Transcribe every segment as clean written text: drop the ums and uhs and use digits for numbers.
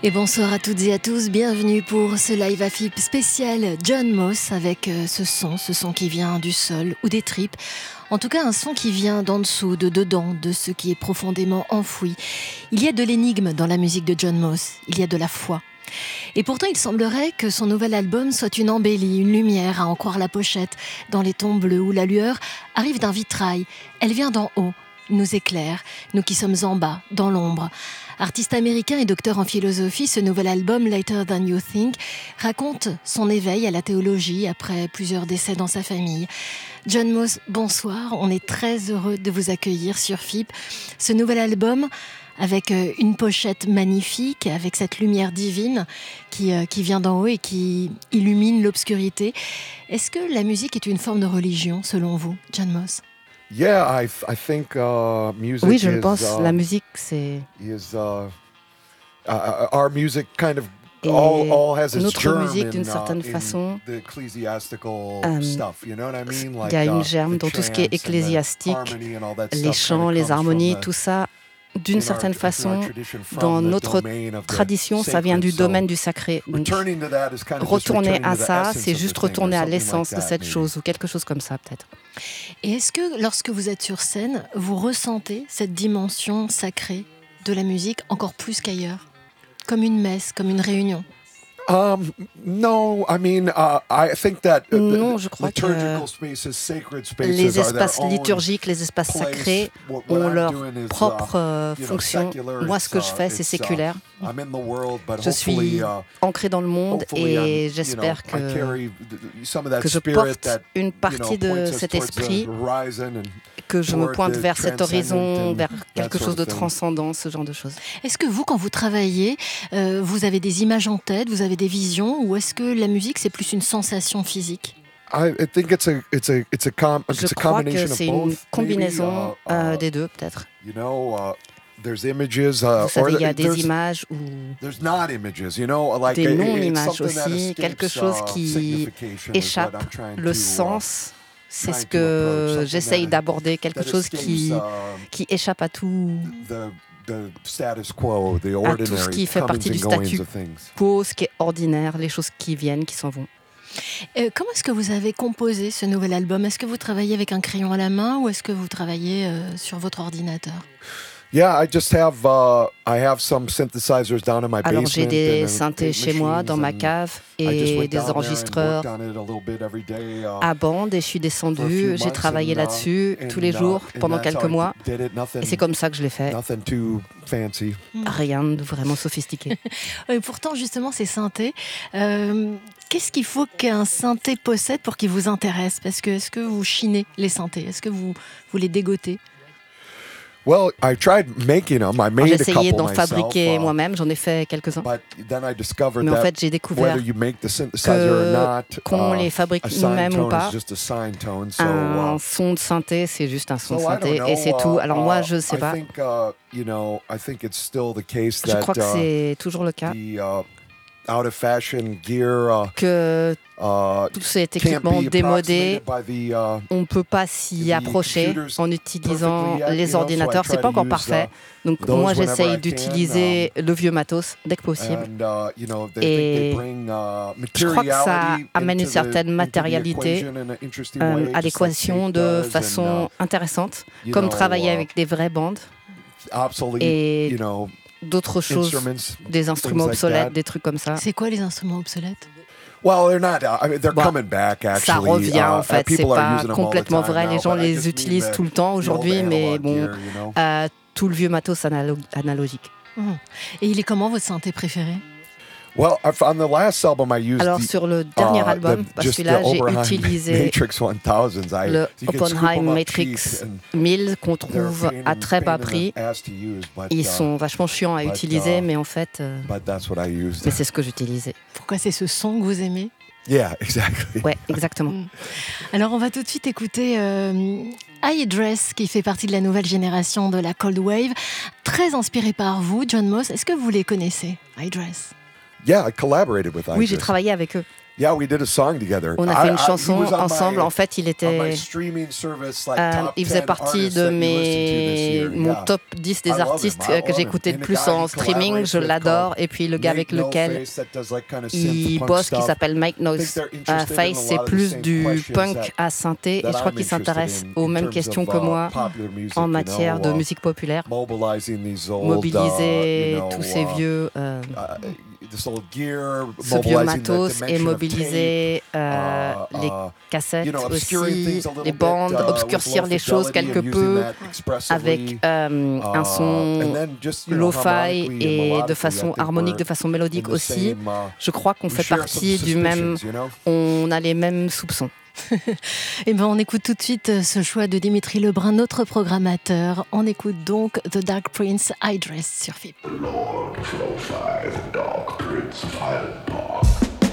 Et bonsoir à toutes et à tous, bienvenue pour ce live AFIP spécial John Moss avec ce son qui vient du sol ou des tripes. En tout cas, un son qui vient d'en dessous, de dedans, de ce qui est profondément enfoui. Il y a de l'énigme dans la musique de John Moss, il y a de la foi. Et pourtant, il semblerait que son nouvel album soit une embellie, une lumière, à en croire la pochette, dans les tons bleus où la lueur arrive d'un vitrail. Elle vient d'en haut, nous éclaire, nous qui sommes en bas, dans l'ombre. Artiste américain et docteur en philosophie, ce nouvel album, Later Than You Think, raconte son éveil à la théologie après plusieurs décès dans sa famille. John Moss, bonsoir, on est très heureux de vous accueillir sur FIP. Ce nouvel album, avec une pochette magnifique, avec cette lumière divine qui vient d'en haut et qui illumine l'obscurité. Est-ce que la musique est une forme de religion, selon vous, John Moss ? Yeah, I think music. Oui, je le pense. La musique, c'est. Our music kind of all has its notre germ musique, d'une certaine façon, the ecclesiastical stuff. You know what I mean? Il y a une germe dans tout ce qui est ecclésiastique, les chants, les harmonies, tout ça. D'une certaine façon, dans notre tradition, ça vient du domaine du sacré. Donc, retourner à ça, c'est juste retourner à l'essence de cette chose, ou quelque chose comme ça, peut-être. Et est-ce que, lorsque vous êtes sur scène, vous ressentez cette dimension sacrée de la musique encore plus qu'ailleurs ? Comme une messe, comme une réunion ? No, I mean, I think that non, je crois que les espaces liturgiques, liturgiques, les espaces sacrés ont leur propre fonction. Moi, ce que je fais, c'est séculaire. Je suis ancré dans le monde et j'espère que je porte une partie de cet esprit, que je me pointe vers cet horizon, vers quelque chose de transcendant, ce genre de choses. Est-ce que vous, quand vous travaillez, vous avez des images en tête, vous avez des visions, ou est-ce que la musique, c'est plus une sensation physique ? I think Je crois que c'est une combinaison des deux, peut-être. There's images, vous savez, il y a des images ou des non-images aussi, quelque chose qui échappe, le sens. C'est ce que j'essaye d'aborder, quelque chose qui échappe à tout ce qui fait partie du statu quo, ce qui est ordinaire, les choses qui viennent, qui s'en vont. Comment est-ce que vous avez composé ce nouvel album ? Est-ce que vous travaillez avec un crayon à la main ou est-ce que vous travaillez sur votre ordinateur ? Yeah, I have some synthesizers down in my basement. Alors j'ai des synthés chez moi dans ma cave et des enregistreurs à bande et je suis descendu, j'ai travaillé là-dessus tous les jours pendant quelques mois et c'est comme ça que je l'ai fait. Rien de vraiment sophistiqué. Et pourtant justement ces synthés, qu'est-ce qu'il faut qu'un synthé possède pour qu'il vous intéresse ? Parce que est-ce que vous chinez les synthés ? Est-ce que vous les dégotez ? Well, I tried making them. I made J'ai a essayé couple d'en myself, fabriquer moi-même, j'en ai fait quelques-uns. Mais en fait, j'ai découvert qu'on les fabrique nous-mêmes ou pas, un son de synthé, c'est juste un son de synthé et c'est tout. Alors moi, je ne sais pas. Je crois que c'est toujours le cas. Que tous ces équipements démodés, on ne peut pas s'y approcher en utilisant les ordinateurs. C'est pas encore parfait. Donc moi, j'essaye d'utiliser le vieux matos dès que possible. Et je crois que ça amène une certaine matérialité à l'équation de façon intéressante, comme travailler avec des vraies bandes. Et d'autres choses, des instruments obsolètes, des trucs comme ça. C'est quoi les instruments obsolètes ? Ça revient en fait, c'est pas complètement vrai. Les gens les utilisent tout le temps aujourd'hui, mais bon, tout le vieux matos analogique. Et il est comment votre synthé préféré ? Alors sur le dernier album, parce que là j'ai utilisé le Oppenheim Matrix 1000 qu'on trouve à très bas prix. Ils sont vachement chiants à utiliser, mais en fait, mais c'est ce que j'utilisais. Pourquoi c'est ce son que vous aimez ? Yeah, exactly. Ouais, exactement. Alors on va tout de suite écouter iDress, qui fait partie de la nouvelle génération de la Cold Wave, très inspiré par vous, John Moss. Est-ce que vous les connaissez, iDress ? Yeah, I collaborated with Idris. Oui, j'ai travaillé avec eux. Yeah, we did a song together. On a fait une chanson ensemble. En fait, il faisait partie de mon top 10 des artistes que j'écoutais le plus en streaming. Je l'adore. Et puis le gars avec lequel il bosse, qui s'appelle Make No Face, c'est plus du punk à synthé. Et je crois qu'il s'intéresse aux mêmes questions que moi en matière de musique populaire. Mobiliser tous ces vieux... ce vieux matos et mobiliser les cassettes aussi, les bandes, obscurcir les choses quelque peu avec un son lo-fi et de façon harmonique, de façon mélodique aussi. Je crois qu'on fait partie du même... On a les mêmes soupçons. Eh ben, on écoute tout de suite ce choix de Dimitri Lebrun, notre programmateur. On écoute donc The Dark Prince, Idris sur FIP. Lord Flow 5, Dark Prince of Highland Park.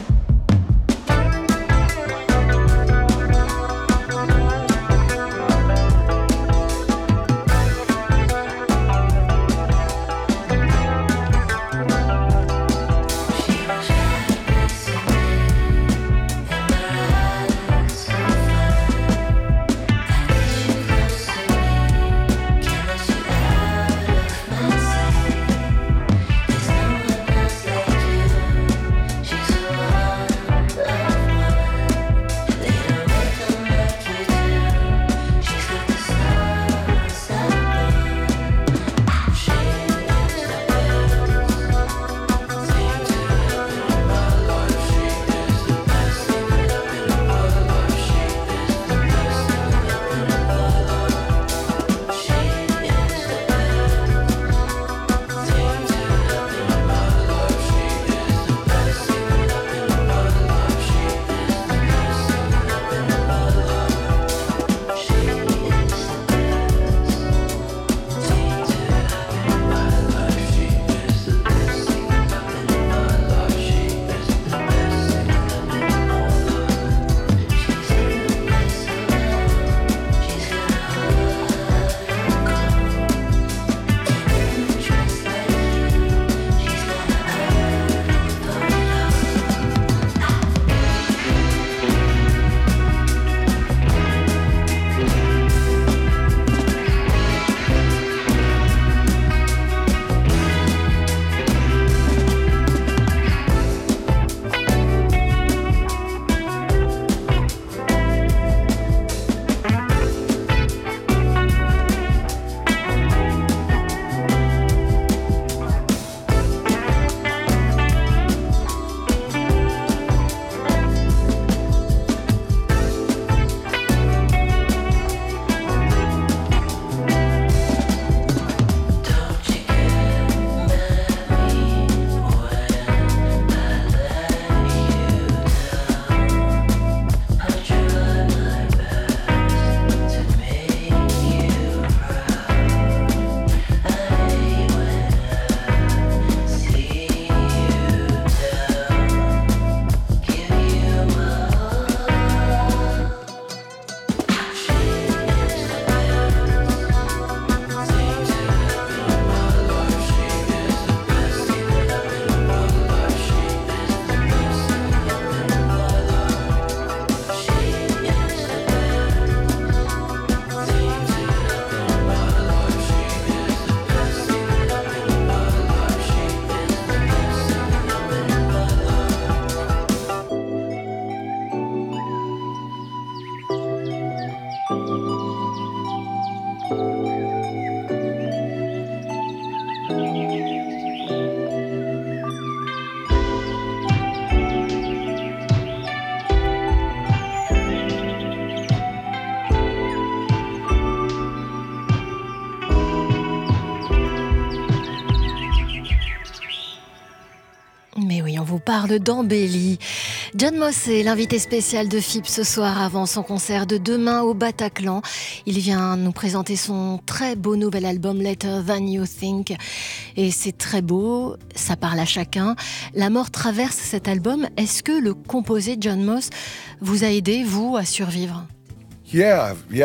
Parle d'embellie. John Moss est l'invité spécial de FIP ce soir avant son concert de demain au Bataclan. Il vient nous présenter son très beau nouvel album Later Than You Think. Et c'est très beau, ça parle à chacun. La mort traverse cet album. Est-ce que le composé John Moss vous a aidé, vous, à survivre? Yeah. Oui.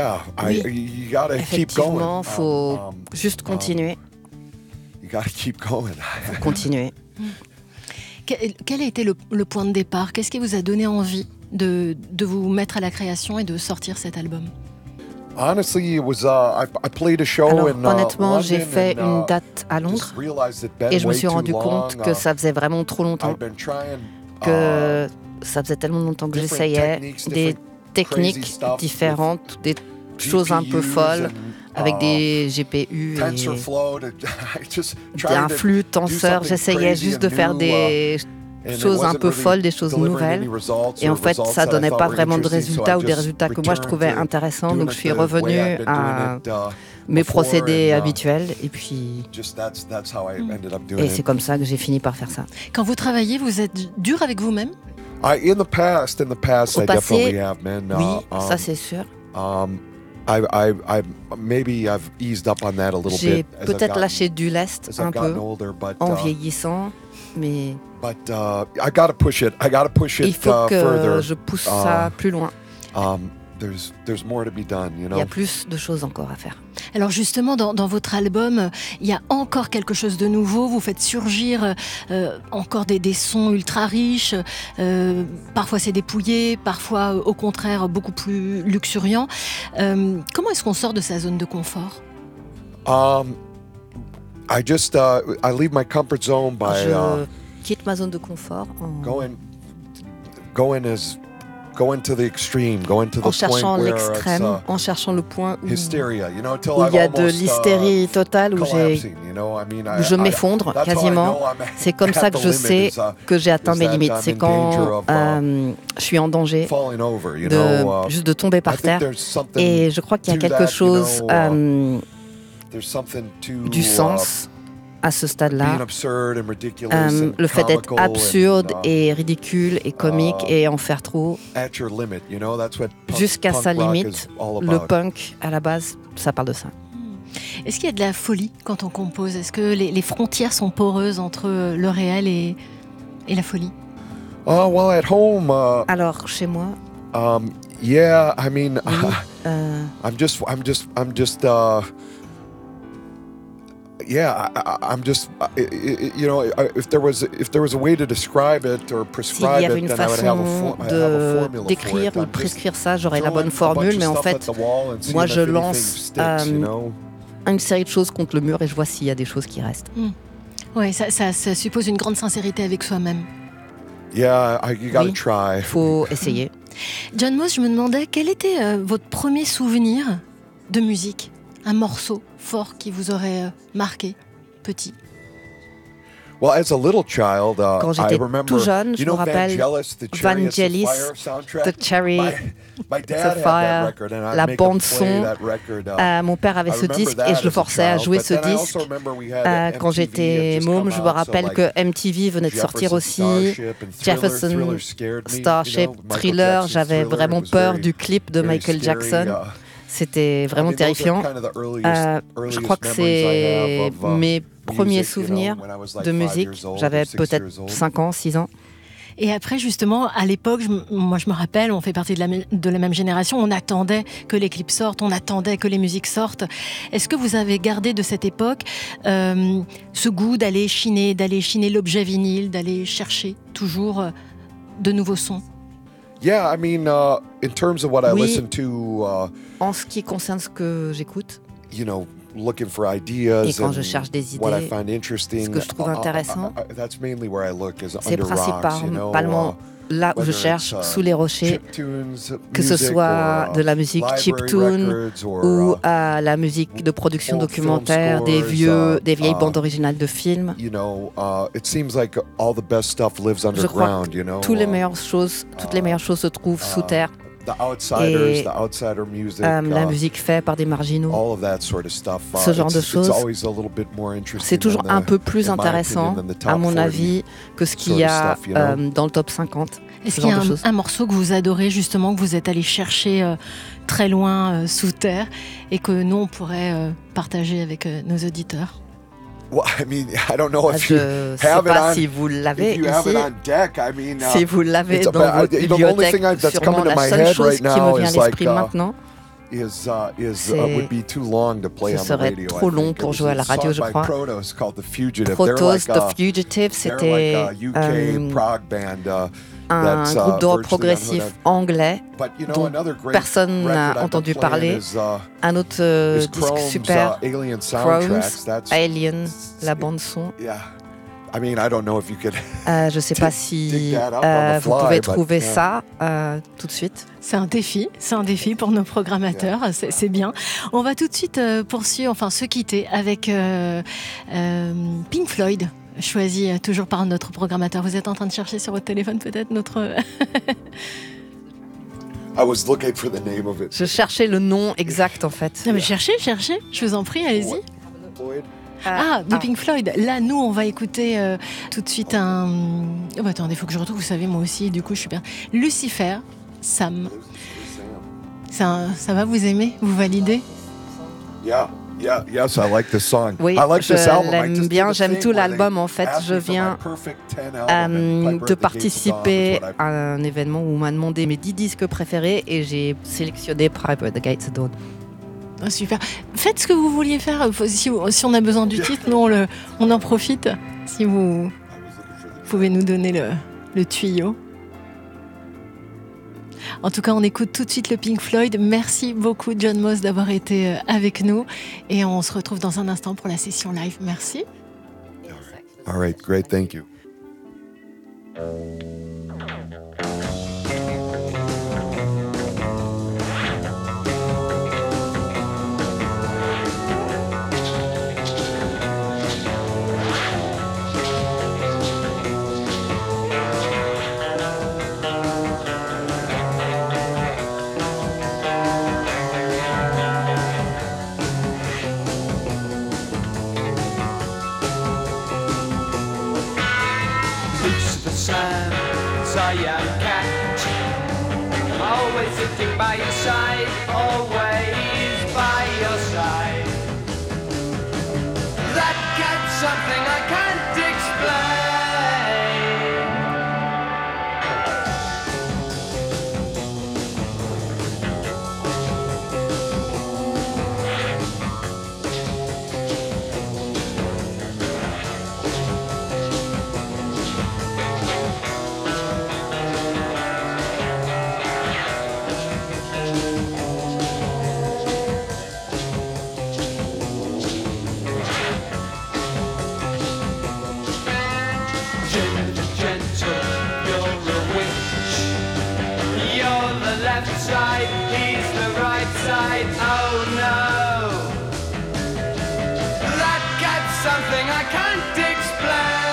You gotta keep going. Effectivement, faut juste continuer. You gotta keep going. Faut continuer. Quel a été le point de départ? Qu'est-ce qui vous a donné envie de vous mettre à la création et de sortir cet album? Honestly, it was I played a show Alors, in honnêtement, j'ai London fait and, une date à Londres just realized it'd been et je me way suis too rendu long. compte que ça faisait vraiment trop longtemps, I've been trying que ça faisait tellement longtemps que different j'essayais techniques, des different techniques crazy stuff différentes, des choses un peu GPUs folles, and, avec des GPU et TensorFlow. I just tried un to flux do tenseur. something J'essayais crazy juste de and faire new, des and it choses un wasn't peu really folles, des choses delivering nouvelles. any results Et or en fait, results ça that I donnait thought pas were vraiment de interesting, so résultats I ou des just résultats que moi je returned trouvais to intéressants. doing Donc je it suis the way revenue I'd been à doing it, mes before, procédés and, habituels. Et puis, just that's how I ended up doing et it. c'est comme ça que j'ai fini par faire ça. Quand vous travaillez, vous êtes dur avec vous-même? In the past, Au I passé, definitely have, man. Oui, ça c'est sûr. Maybe I've eased up on that a little J'ai bit as I've peut-être gotten- lâché du lest as un I've peu gotten older, but en vieillissant, mais I gotta push it. I gotta push il it faut que further. je pousse ça plus loin. There's more to be done, you Il y know. a plus de choses encore à faire. Alors justement, dans votre album, il y a encore quelque chose de nouveau. Vous faites surgir encore des sons ultra riches. Parfois c'est dépouillé, parfois au contraire beaucoup plus luxuriant. Comment est-ce qu'on sort de sa zone de confort? I just I leave my comfort zone by Je quitte ma zone de confort going to the extreme, going to the en point cherchant where l'extrême, it's en cherchant le point où hysteria, you know, till il I'm y a de almost l'hystérie totale, où collapsing, you know. I mean, je m'effondre that's how I quasiment. know I'm C'est comme at ça que the je limit, sais is, que j'ai atteint is mes that limites. I'm C'est in danger quand of, je suis en danger falling over, you de know. juste de tomber I par think terre. there's something Et je crois qu'il y a to quelque that, chose you know, there's something to du sens à ce stade-là. being absurd and ridiculous and Le fait d'être comical absurde and, et ridicule et comique et en faire trop, at your limit, you know, that's what jusqu'à punk sa rock limite. is all Le about. punk, à la base, ça parle de ça. Est-ce qu'il y a de la folie quand on compose? Est-ce que les frontières sont poreuses entre le réel et la folie? Oh, well, at home, Alors, chez moi, yeah, I mean, I'm just, yeah, I'm just, you know, if there was a way to describe it or s'il prescribe y avait it, une then I would have façon a formula for d'écrire it. ou de I'm just prescrire ça, j'aurais la throwing bonne a formule, bunch mais of en stuff fait, at the wall and seeing moi, if je anything lance sticks, you know? une série de choses contre le mur et je vois s'il y a des choses qui restent. Oui, ça suppose une grande sincérité avec soi-même. Yeah, you gotta Oui. try. Il faut essayer. John Moss, je me demandais quel était votre premier souvenir de musique, un morceau fort qui vous aurait marqué, petit. Well, as a little child, Quand I j'étais remember, tout jeune, je you know, me rappelle Vangelis, the Chariots of Vangelis, Fire soundtrack? The Chariots My dad of had that Fire, record, and I'd la make him bande play son. that record, Mon père avait I ce remember disque that et je le as a forçais à child, jouer but ce then I disque. also remember we had Quand MTV j'étais had just môme, come je me out, so, rappelle like, que MTV venait de sortir aussi. Starship and Jefferson Thriller scared me, Starship, you know, Michael Thriller, Jackson's j'avais Thriller, vraiment it was peur very, du clip de very Michael scary, Jackson. C'était vraiment I mean, those are terrifiant. kind of the earliest Je crois que memories I c'est have of, mes premiers music, you know, souvenirs when I was like de 5 musique. years old or J'avais 6 peut-être years old. 5 ans, 6 ans. Et après, justement, à l'époque, moi je me rappelle, on fait partie de la même génération, on attendait que les clips sortent, on attendait que les musiques sortent. Est-ce que vous avez gardé de cette époque ce goût d'aller chiner l'objet vinyle, d'aller chercher toujours de nouveaux sons? Yeah, I mean, in terms of what I Oui. listen to, En ce qui concerne ce que j'écoute, you know, looking for ideas et quand je and cherche des what I idées, find interesting, ce que je trouve intéressant, that's mainly where I look is c'est under rocks, you know, principalement là où je whether cherche, it's, sous les rochers, chiptunes que ce music soit or, de la musique library chiptune records or, ou à la musique de production old documentaire, film des scores, vieilles bandes originales de films. you know, it seems like all the best stuff lives Je crois underground, you know. toutes les meilleures choses se trouvent sous terre. The outsiders, Et, the outsider music, la musique faite par des marginaux. all of that sort of stuff. Ce genre de choses, c'est toujours un peu plus intéressant, à mon avis, que ce qu'il y a dans le top 50. Est-ce qu'il y a un morceau que vous adorez, justement, que vous êtes allé chercher très loin sous terre et que nous, on pourrait partager avec nos auditeurs? Well, I mean, I don't know if you Je ne sais have it pas on, si vous l'avez if you have it ici. on deck. I mean, Si vous l'avez it's dans votre the only bibliothèque, thing that's sûrement coming to la my seule head chose right qui me now vient à is like, l'esprit maintenant, serait trop long pour jouer à la radio, je crois. Protos, The Fugitive, c'était un groupe de rock progressif anglais dont personne n'a entendu parler. Un autre disque super, Chromes, Alien, la bande-son. Je ne sais pas si vous pouvez trouver ça tout de suite. C'est un défi pour nos programmateurs, c'est bien. On va tout de suite poursuivre, enfin se quitter avec Pink Floyd, choisi toujours par notre programmateur. Vous êtes en train de chercher sur votre téléphone peut-être notre... Je cherchais le nom exact en fait. Non mais cherchez, je vous en prie, allez-y. De Pink Floyd. Là, nous, on va écouter tout de suite un... attendez, il faut que je retrouve, vous savez, moi aussi, du coup, je suis bien. Lucifer, Sam. Ça va, vous aimez? Vous validez? Yes, I like this song. Oui, je l'aime bien, j'aime tout l'album en fait. Je viens de participer à un événement où on m'a demandé mes 10 disques préférés et j'ai sélectionné Private The Gates of Dawn. Oh, super. Faites ce que vous vouliez faire. Si on a besoin du titre, nous on en profite. Si vous pouvez nous donner le tuyau. En tout cas, on écoute tout de suite le Pink Floyd. Merci beaucoup, John Moss, d'avoir été avec nous. Et on se retrouve dans un instant pour la session live. Merci. All right, great, thank you. Sitting by your side, always by your side. That cat's something I can't explain. Side, he's the right side, oh no. That cat's something I can't explain.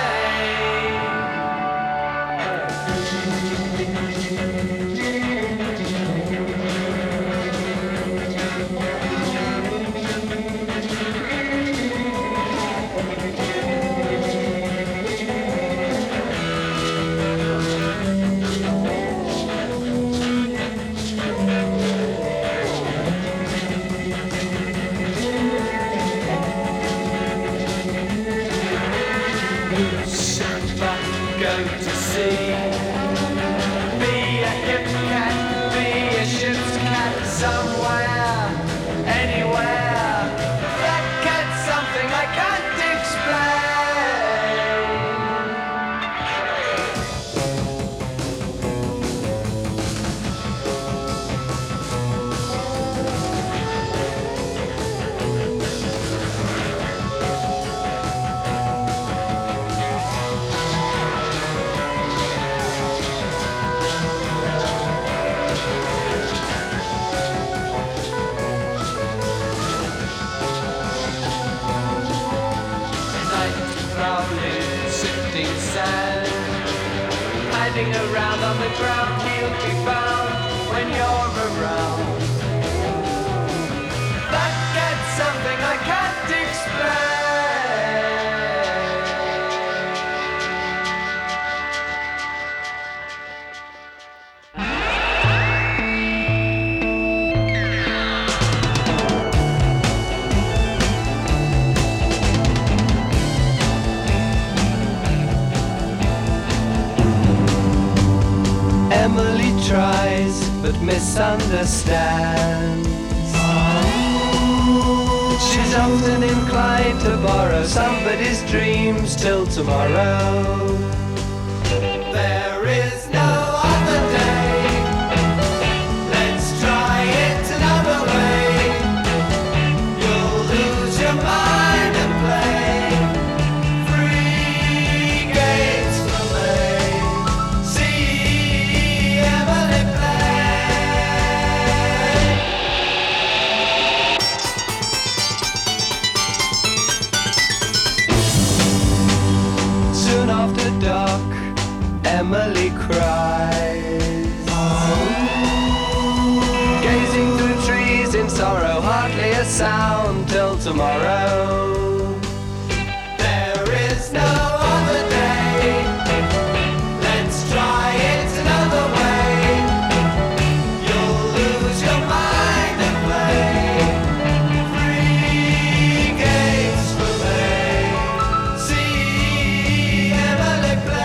Around on the ground, he'll be found when you're around. That gets something I can't explain. Emily tries but misunderstands. She's often inclined to borrow somebody's dreams till tomorrow. There is no other day. Let's try it another way. You'll lose your mind and play free games for me. See Emily play. Soon after dark, Emily cries, gazing through trees in sorrow, hardly a sound till tomorrow. There is no other day. Let's try it another way. You'll lose your mind and play free games for me. See Emily play.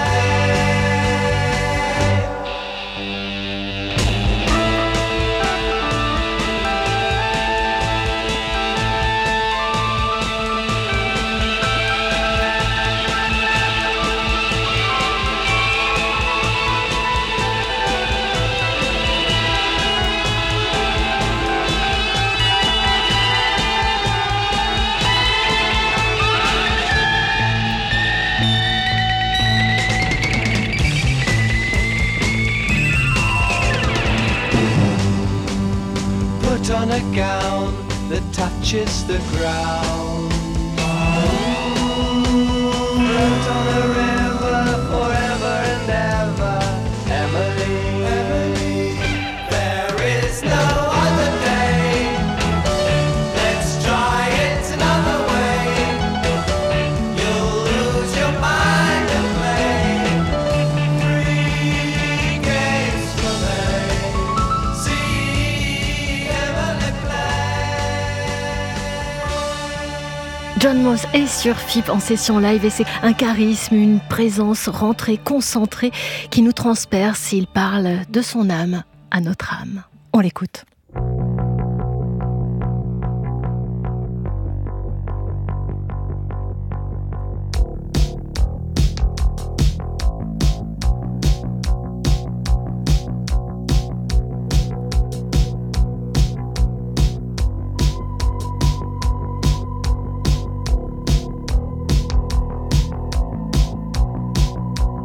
Put on a gown that touches the ground. Float on a river forever and ever. Emily, Emily, there is no other day. Let's try it another way. You'll lose your mind and play free games for me. See Emily play. John Moss est sur FIP en session live et c'est un charisme, une présence rentrée, concentrée qui nous transperce. Il parle de son âme à notre âme. On l'écoute.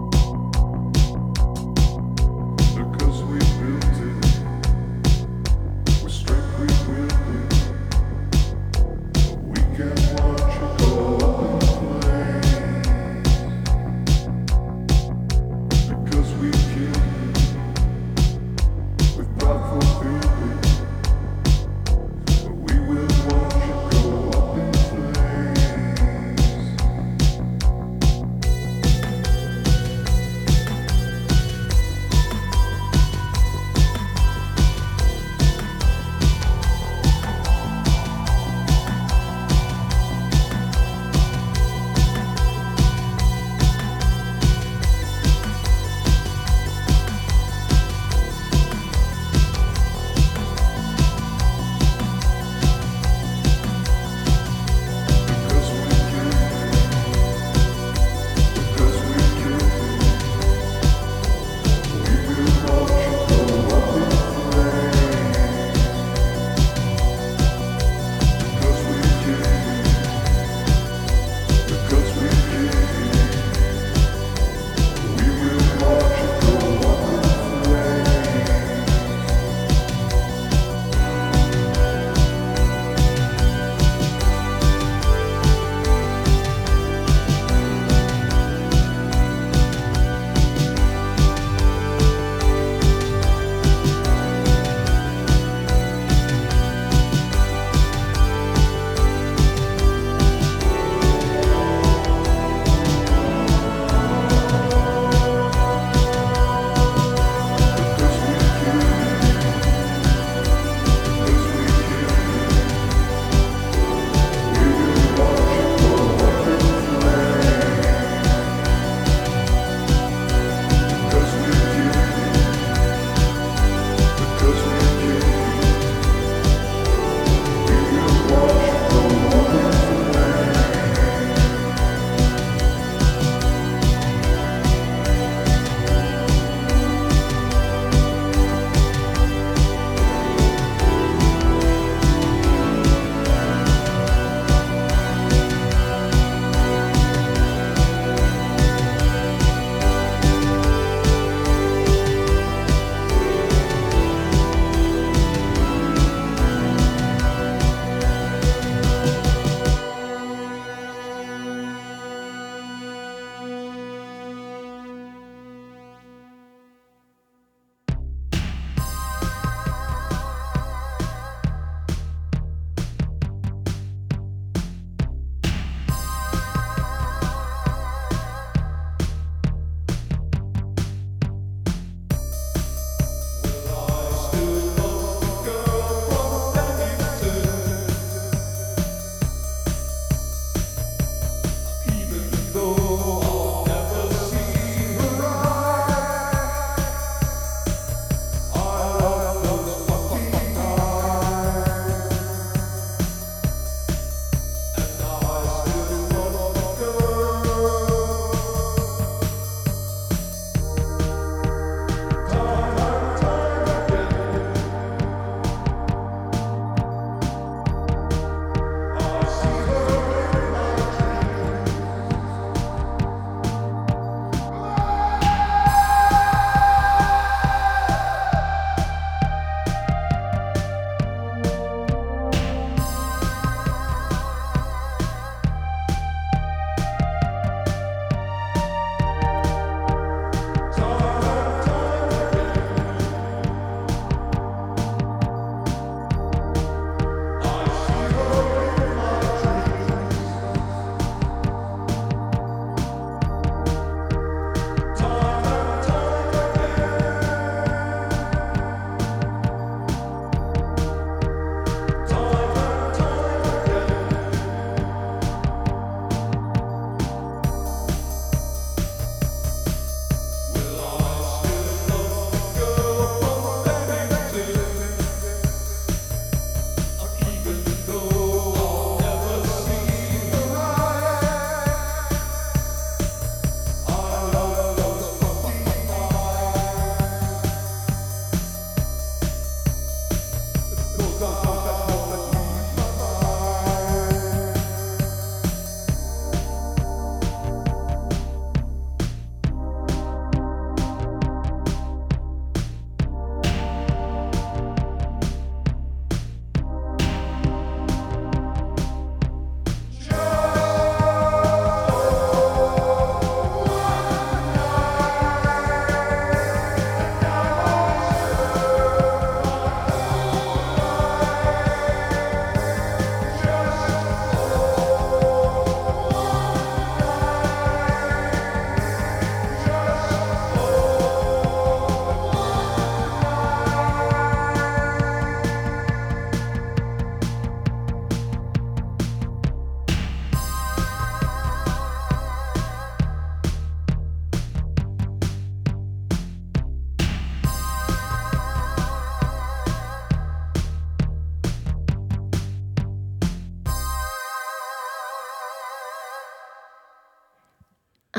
Because we built it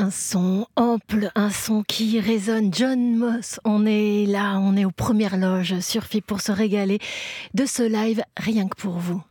Un son ample, un son qui résonne. John Moss, on est là, on est aux premières loges sur FIP pour se régaler de ce live rien que pour vous.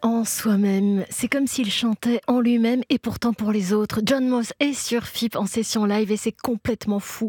en soi-même. C'est comme s'il chantait en lui-même et pourtant pour les autres. John Moss est sur FIP en session live et c'est complètement fou.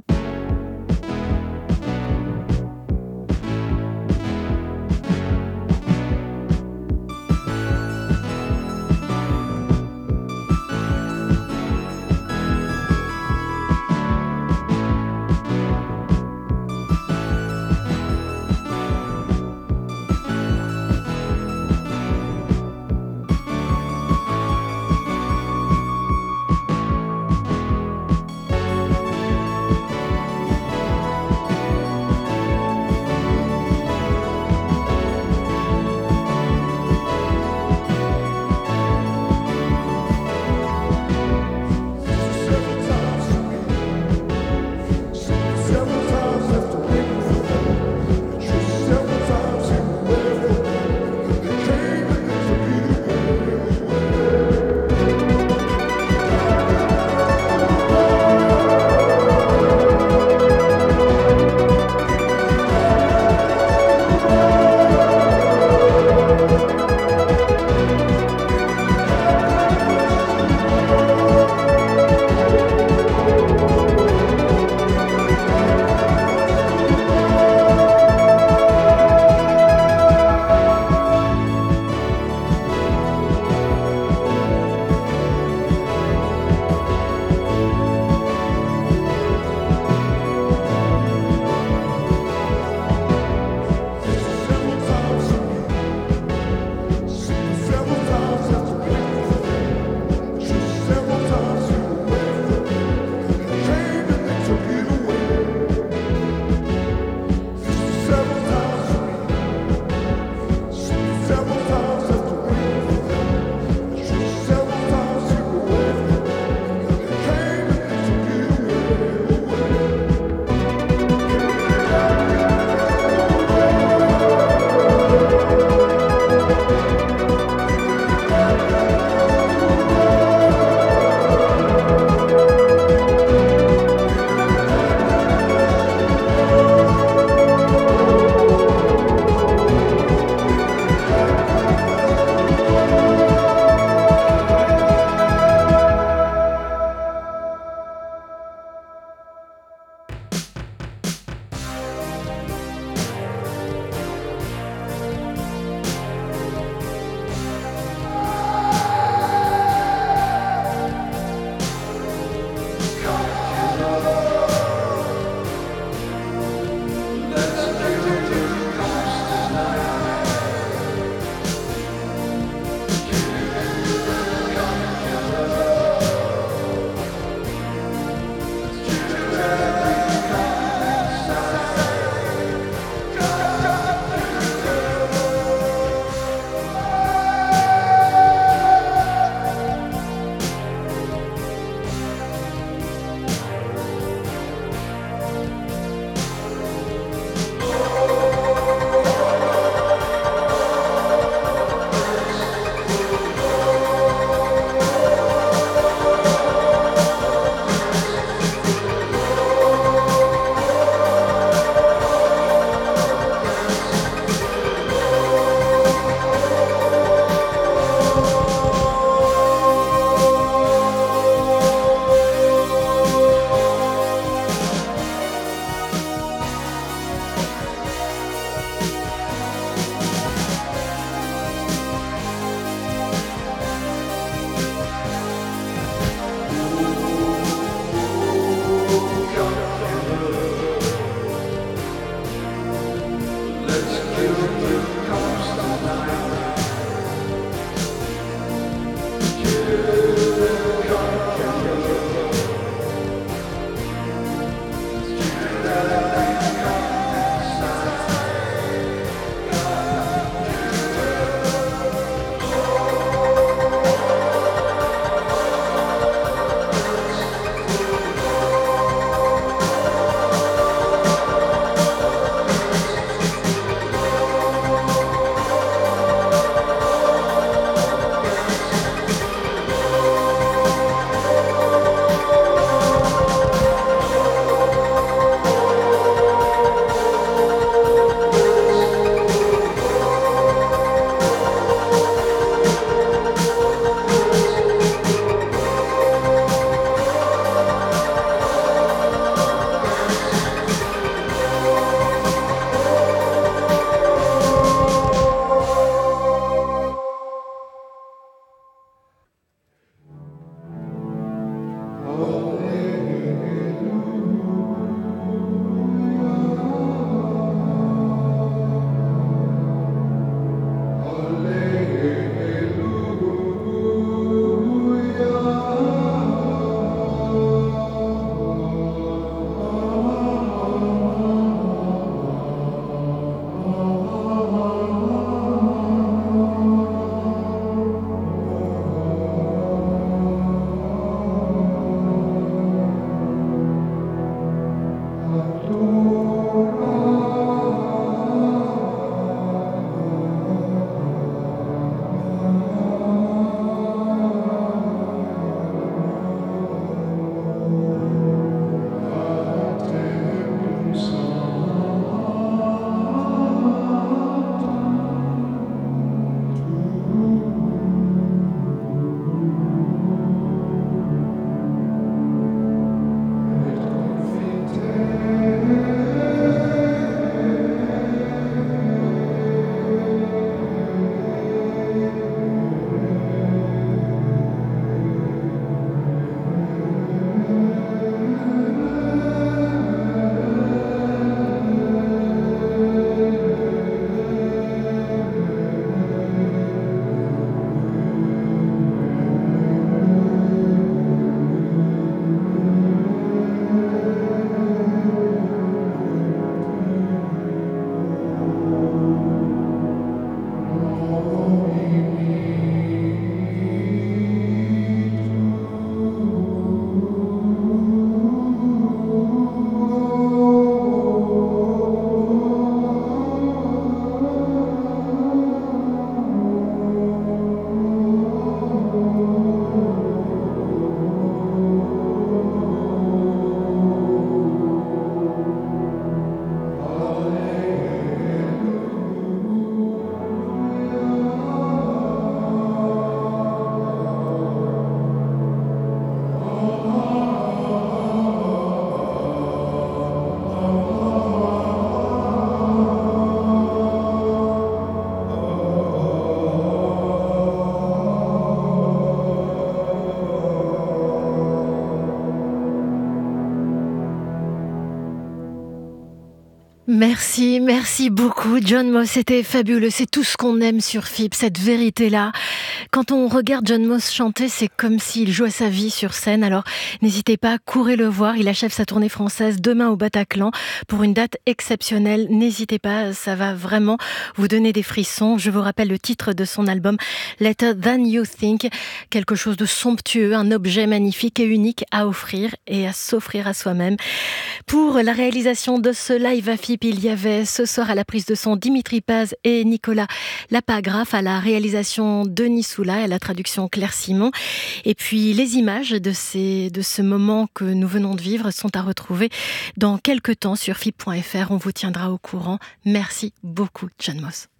Merci beaucoup John Moss, c'était fabuleux, c'est tout ce qu'on aime sur FIP, cette vérité-là. Quand on regarde John Moss chanter, c'est comme s'il jouait sa vie sur scène, alors n'hésitez pas, courez le voir, il achève sa tournée française demain au Bataclan pour une date exceptionnelle, n'hésitez pas, ça va vraiment vous donner des frissons. Je vous rappelle le titre de son album Later Than You Think, quelque chose de somptueux, un objet magnifique et unique à offrir et à s'offrir à soi-même. Pour la réalisation de ce live à FIP, il y avait ce soir à la prise de son Dimitri Paz et Nicolas Lapagraphe, à la réalisation Denis Soula et à la traduction Claire Simon. Et puis les images de ce moment que nous venons de vivre sont à retrouver dans quelques temps sur FIP.fr. On vous tiendra au courant. Merci beaucoup John Moss.